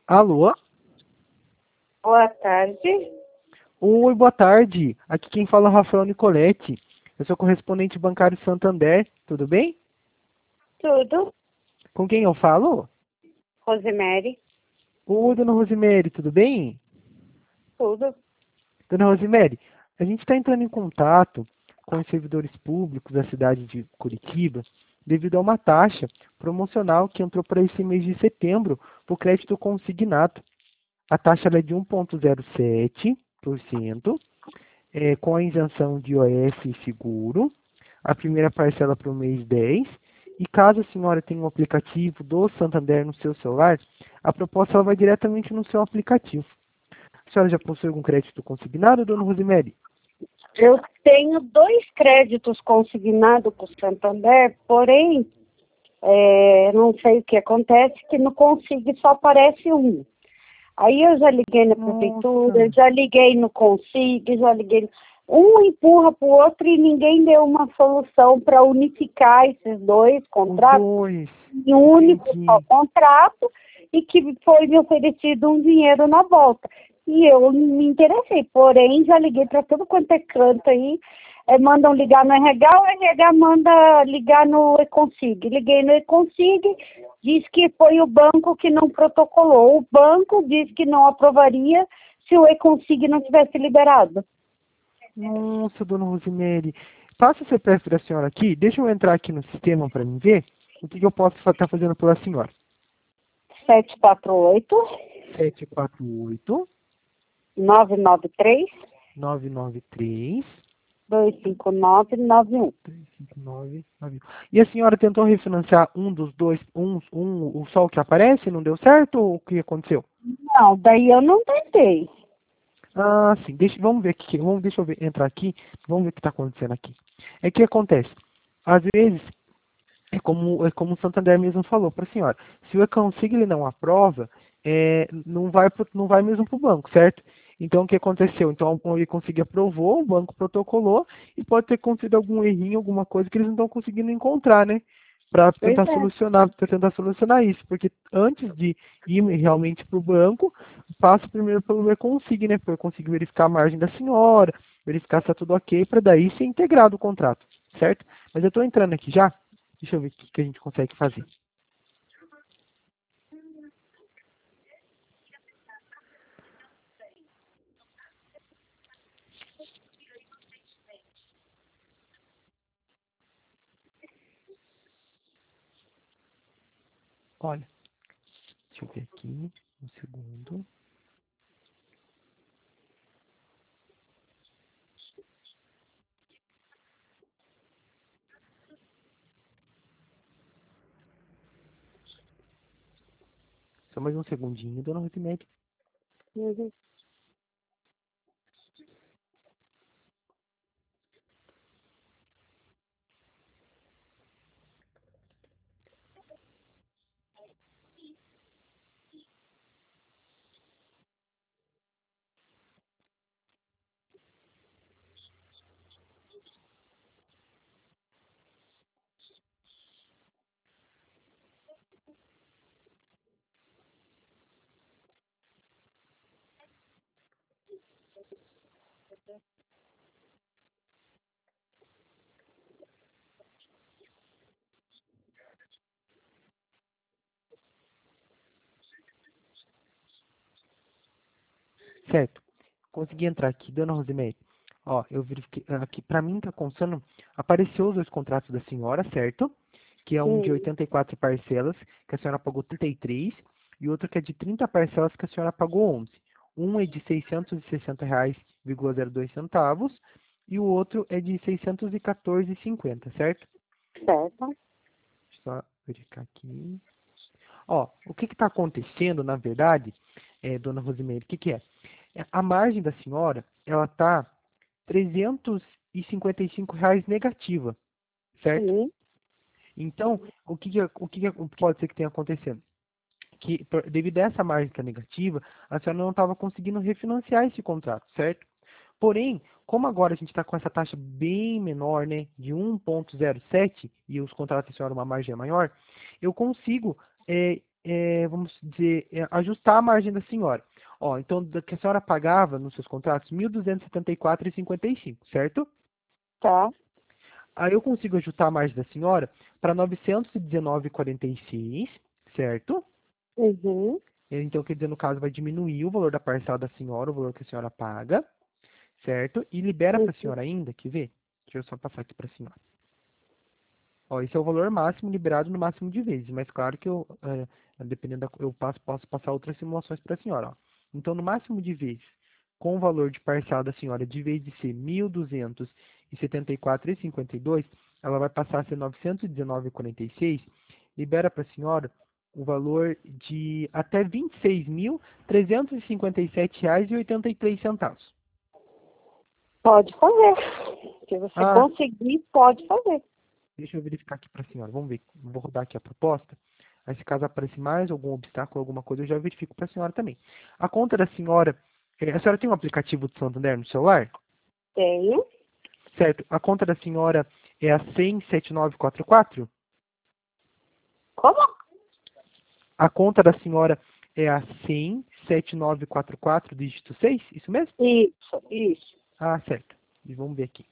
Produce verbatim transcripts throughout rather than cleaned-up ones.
Alô? Boa tarde. Oi, boa tarde. Aqui quem fala é o Rafael Nicoletti. Eu sou correspondente bancário Santander. Tudo bem? Tudo. Com quem eu falo? Rosemary. Oi, dona Rosemary, tudo bem? Tudo. Dona Rosemary, a gente está entrando em contato com os servidores públicos da cidade de Curitiba devido a uma taxa promocional que entrou para esse mês de setembro para o crédito consignado. A taxa ela é de um vírgula zero sete por cento, é, com a isenção de I O F e seguro, a primeira parcela para o mês dez, e caso a senhora tenha um aplicativo do Santander no seu celular, a proposta ela vai diretamente no seu aplicativo. A senhora já possui algum crédito consignado, dona Rosemary? Eu tenho dois créditos consignados para o Santander, porém, é, não sei o que acontece, que no Consig só aparece um. Aí eu já liguei na prefeitura, Nossa, já liguei no Consig, já liguei. Um empurra para o outro e ninguém deu uma solução para unificar esses dois os contratos dois. em um único só Entendi. contrato e que foi me oferecido um dinheiro na volta. E eu me interessei, porém já liguei para tudo quanto é canto aí, é, mandam ligar no R H, o R H manda ligar no Econsig. Liguei no Econsig, diz que foi o banco que não protocolou. O banco diz que não aprovaria se o Econsig não tivesse liberado. Nossa, dona Rosemary. Passa o C P F da senhora aqui, deixa eu entrar aqui no sistema para mim ver o que, que eu posso estar fazendo pela senhora. sete quatro oito, Sete quatro oito nove nove três, nove nove três dois cinco nove nove um. três cinco nove nove. E a senhora tentou refinanciar um dos dois, um, um, o sol que aparece, não deu certo? Ou o que aconteceu? Não, daí eu não tentei. Ah, sim. Deixa, vamos ver aqui. Vamos, deixa eu ver, entrar aqui. Vamos ver o que está acontecendo aqui. É que acontece. Às vezes, é como, é como o Santander mesmo falou para a senhora. Se o Econsig ele não aprova, é, não vai pro, não vai mesmo para o banco, certo? Então, o que aconteceu? Então, o Econsig aprovou, o banco protocolou, e pode ter acontecido algum errinho, alguma coisa que eles não estão conseguindo encontrar, né? Para Pois tentar é. solucionar, para tentar solucionar isso. Porque antes de ir realmente para o banco, passa primeiro pelo Econsig, né? Para o Econsig verificar a margem da senhora, verificar se está tudo ok, para daí ser integrado o contrato, certo? Mas eu estou entrando aqui já. Deixa eu ver o que, que a gente consegue fazer. Olha, deixa eu ver aqui. Um segundo. Só mais um segundinho, dona Rosemary. Uhum. Certo. Consegui entrar aqui, dona Rosemary. Ó, eu verifiquei aqui, para mim tá constando, apareceu os dois contratos da senhora, certo? Que é um de Sim. oitenta e quatro parcelas, que a senhora pagou trinta e três, e outro que é de trinta parcelas, que a senhora pagou onze. Um é de seiscentos e sessenta reais, zero dois centavos, e o outro é de seiscentos e quatorze e cinquenta, certo? Certo. Só verificar aqui. Ó, o que está acontecendo, na verdade, é, dona Rosemary, o que, que é? É, a margem da senhora, ela está trezentos e cinquenta e cinco reais negativa, certo? Sim. Então, o que, que, o que, que pode ser que tenha acontecido? Que, por- devido a essa margem que é negativa, a senhora não estava conseguindo refinanciar esse contrato, certo? Porém, como agora a gente está com essa taxa bem menor, né, de um vírgula zero sete, e os contratos da senhora uma margem maior, eu consigo é, é, vamos dizer, é, ajustar a margem da senhora. Ó, então, da que a senhora pagava nos seus contratos, mil duzentos e setenta e quatro reais e cinquenta e cinco centavos, certo? Tá. Aí eu consigo ajustar a margem da senhora para novecentos e dezenove reais e quarenta e seis centavos, certo? Uhum. Então, quer dizer, no caso, vai diminuir o valor da parcela da senhora, o valor que a senhora paga, certo? E libera para a Uhum. senhora ainda, quer ver? Deixa eu só passar aqui para a senhora. Ó, esse é o valor máximo liberado no máximo de vezes, mas claro que eu, é, dependendo da, eu passo, posso passar outras simulações para a senhora. Ó. Então, no máximo de vezes, com o valor de parcela da senhora, de vez de ser mil duzentos e setenta e quatro reais e cinquenta e dois centavos, ela vai passar a ser novecentos e dezenove reais e quarenta e seis centavos, libera para a senhora o valor de até vinte e seis mil trezentos e cinquenta e sete reais e oitenta e três centavos. Pode fazer. Se você Ah, conseguir, pode fazer. deixa eu verificar aqui para a senhora. Vamos ver. Vou rodar aqui a proposta. Aí, se caso aparecer mais algum obstáculo, alguma coisa, eu já verifico para a senhora também. A conta da senhora, eh, a senhora tem um aplicativo do Santander no celular? Tenho. Certo. A conta da senhora é a cem sete nove quatro quatro? Como? A conta da senhora é a cem sete nove quatro quatro, dígito seis? Isso mesmo? Isso, isso. Ah, certo. E vamos ver aqui.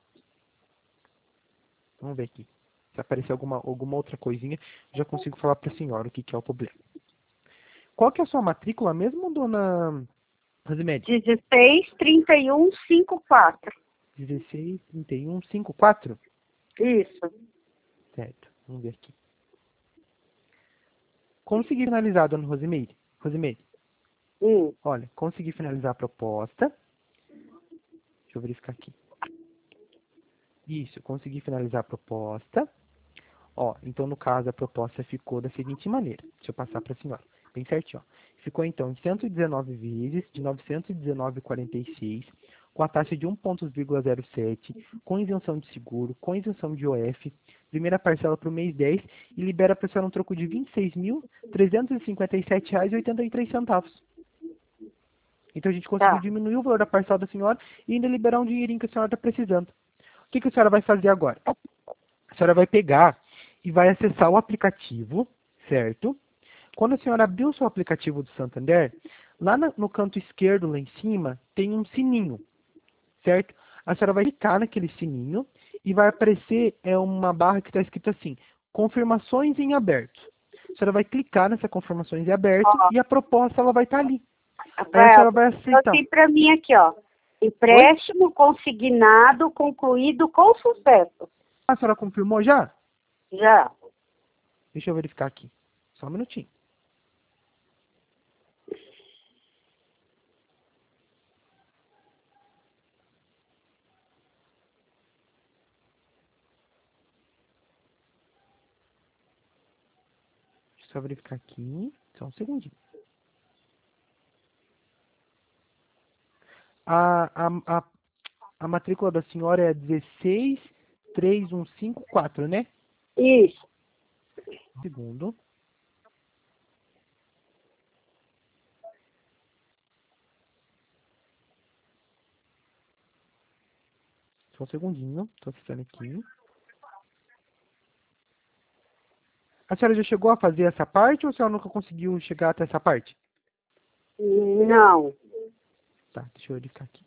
Vamos ver aqui. Se aparecer alguma, alguma outra coisinha, eu já consigo falar para a senhora o que, que é o problema. Qual que é a sua matrícula mesmo, dona Rosemary? dezesseis, trinta e um, cinquenta e quatro. dezesseis, trinta e um, cinquenta e quatro? Isso. Certo. Vamos ver aqui. Consegui finalizar, dona Rosemary. Rosemary, Hum. olha, consegui finalizar a proposta. Deixa eu verificar aqui. Isso, consegui finalizar a proposta. Ó, então no caso a proposta ficou da seguinte maneira. Deixa eu passar para a senhora. Bem certinho, ó. Ficou então em cento e dezenove vezes de novecentos e dezenove reais e quarenta e seis centavos, com a taxa de um vírgula zero sete, com isenção de seguro, com isenção de O F, primeira parcela para o mês dez e libera para a senhora um troco de vinte e seis mil trezentos e cinquenta e sete reais e oitenta e três centavos. Então a gente conseguiu Tá. diminuir o valor da parcela da senhora e ainda liberar um dinheirinho que a senhora está precisando. O que, que a senhora vai fazer agora? A senhora vai pegar e vai acessar o aplicativo, certo? Quando a senhora abrir o seu aplicativo do Santander, lá no canto esquerdo, lá em cima, tem um sininho, certo? A senhora vai clicar naquele sininho e vai aparecer é, uma barra que está escrito assim, confirmações em aberto. A senhora vai clicar nessa confirmações em aberto Ó, e a proposta ela vai estar ali. Aí a Rafael, senhora vai aceitar. aqui para mim aqui, ó. Empréstimo consignado concluído com sucesso. A senhora confirmou já? Já. Deixa eu verificar aqui. Só um minutinho. Deixa eu só verificar aqui. Só um segundinho. A, a, a, a matrícula da senhora é dezesseis três um cinco quatro, né? Isso. Segundo. Só um segundinho. Estou acessando aqui. A senhora já chegou a fazer essa parte ou a senhora nunca conseguiu chegar até essa parte? Não. Tá, deixa eu verificar aqui.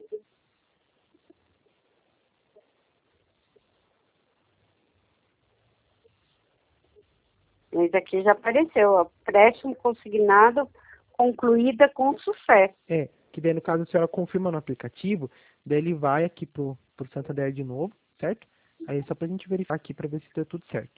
Mas aqui já apareceu, ó. Empréstimo consignado concluída com sucesso. É, que daí no caso a senhora confirma no aplicativo, daí ele vai aqui pro, pro Santander de novo, certo? Aí é só pra gente verificar aqui pra ver se deu tudo certo.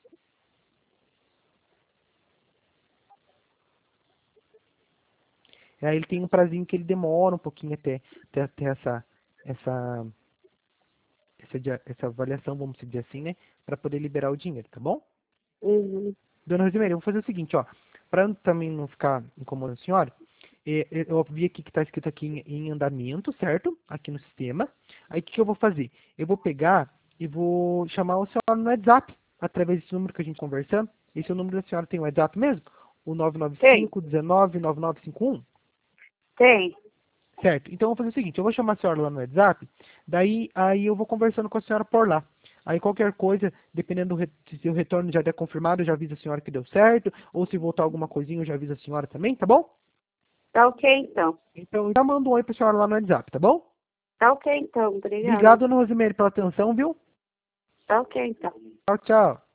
Aí ele tem um prazinho que ele demora um pouquinho até, até, até essa, essa, essa, dia- essa avaliação, vamos dizer assim, né? Pra poder liberar o dinheiro, tá bom? Uhum. Dona Rosimeira, eu vou fazer o seguinte, ó. Pra também não ficar incomodando a senhora, eh, eh, eu vi aqui que tá escrito aqui em, em andamento, certo? Aqui no sistema. Aí o que que eu vou fazer? Eu vou pegar e vou chamar o senhor no WhatsApp, através desse número que a gente conversando. Esse é o número da senhora, tem o WhatsApp mesmo? O nove nove Tem, cinco, um nove, nove nove cinco um? tem. Certo. Então eu vou fazer o seguinte, eu vou chamar a senhora lá no WhatsApp, daí aí eu vou conversando com a senhora por lá. Aí qualquer coisa, dependendo do re se o retorno já der confirmado, eu já aviso a senhora que deu certo, ou se voltar alguma coisinha, eu já aviso a senhora também, tá bom? Tá ok, então. Então, já manda um oi pra senhora lá no WhatsApp, tá bom? Tá ok, então. Obrigada. Obrigado, dona Rosimeire, pela atenção, viu? Tá ok, então. Tchau, tchau.